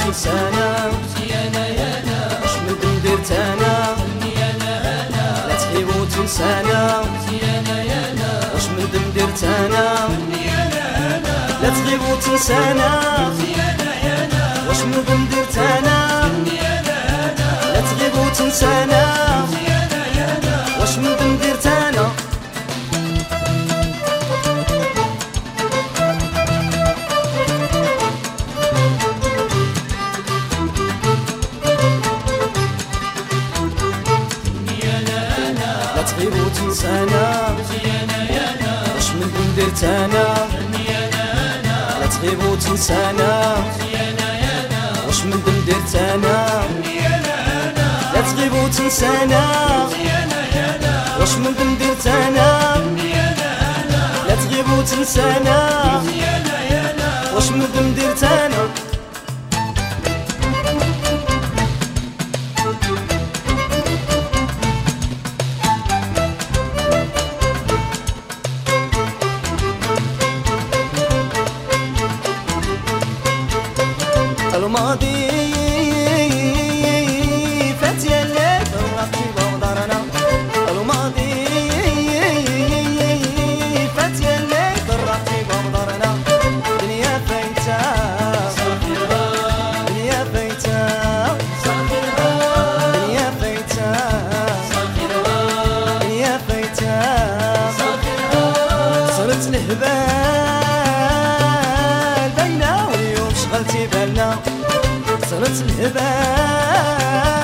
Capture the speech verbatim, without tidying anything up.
تنسانا مزيانة يانا واش من ندير تانا يانا هانا لا تغيب وتنسانا مزيانة يانا واش من ندير تانا يانا هانا لا تغيب وتنسانا مزيانة يانا واش من ندير تانا يانا هانا لا تغيب وتنسانا مزيانة يانا واش من ندير تانا لا تغيب وتنسانا مزيانة يانا واش من ندير تانا لا تغيب وتنسانا مزيانة يانا واش من ندير تانا يانا هانا لا تغيب وتنسانا مزيانة يانا واش من ندير تانا يانا هانا لا تغيب وتنسانا يانا يانا واش من ندير تانا الماضي فات يا الليل فرقتي بودرنا الماضي فات يا الليل فرقتي بودرنا دنيا فايتة دنيا فايتة دنيا فايتة دنيا فايتة صرت الهبال باينة واليوم شغلتي بالنا صرت الهبال